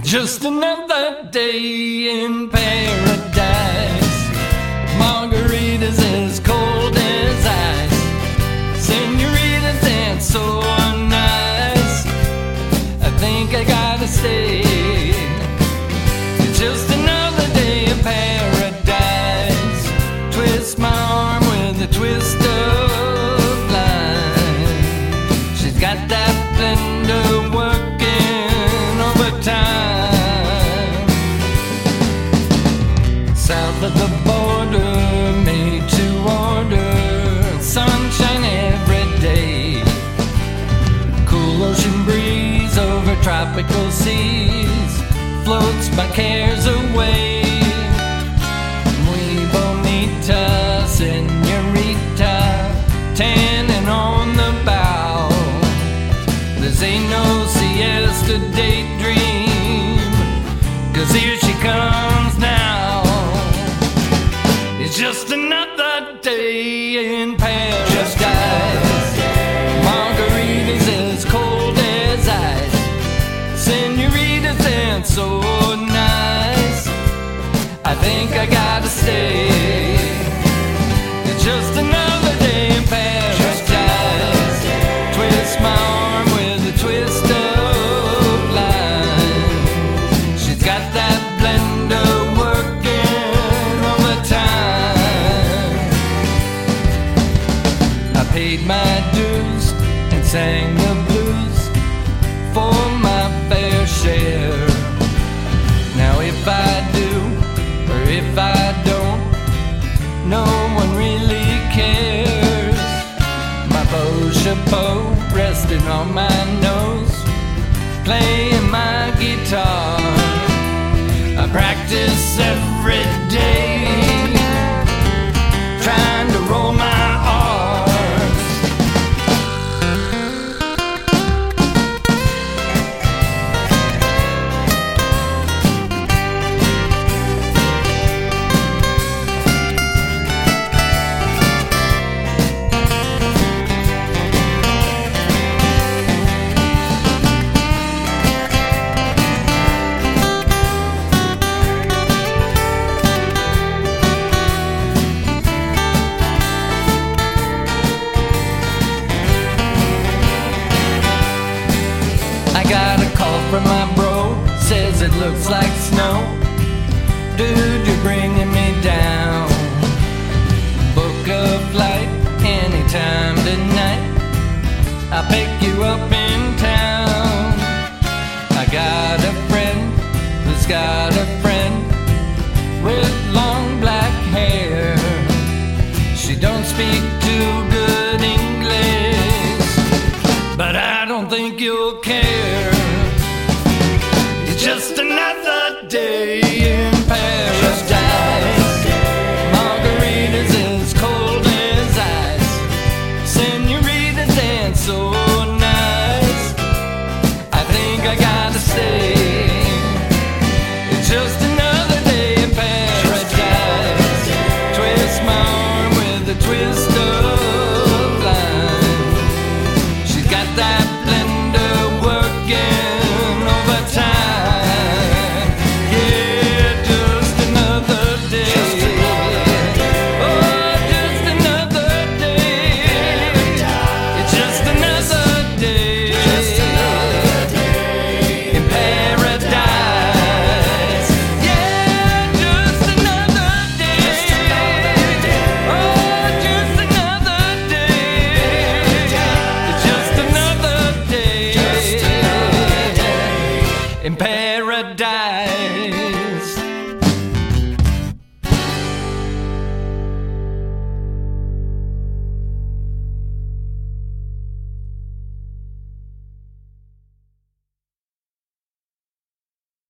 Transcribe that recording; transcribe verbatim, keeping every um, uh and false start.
Just another day in paradise. Margaritas as cold as ice. Senoritas dance so nice. I think I gotta stay. It's just another day in paradise. Twist my arm with a twist of line. She's got that blender working overtime. South of the border, made to order. Sunshine every day. Cool ocean breeze over tropical seas floats my cares away. Muy bonita, senorita, tanning on the bow. This ain't no siesta daydream, 'cause here she comes now. It's just another day in paradise. Margaritas as cold as ice. Senoritas dance so nice. I think I gotta stay. It's just another day in paradise. Twist my arm with a twist of line. She's got that blender working all the time. I paid my dues and sang the blues for my fair share. Now if I do or if I don't, no one really cares. My beau chapeau resting on my nose, playing my guitar. I practice every day, trying to roll my R's. I got a call from my bro, says it looks like snow. Dude, you're bringing me down. Book a flight anytime tonight. I'll pick you up in town. I got a friend who's got a friend with long black hair. She don't speak too good English, but I don't think you'll care. It's just another day in paradise. Margaritas as cold as ice. Senoritas dance so nice. I think I gotta stay. It's just another day in paradise. Twist my arm with a twist of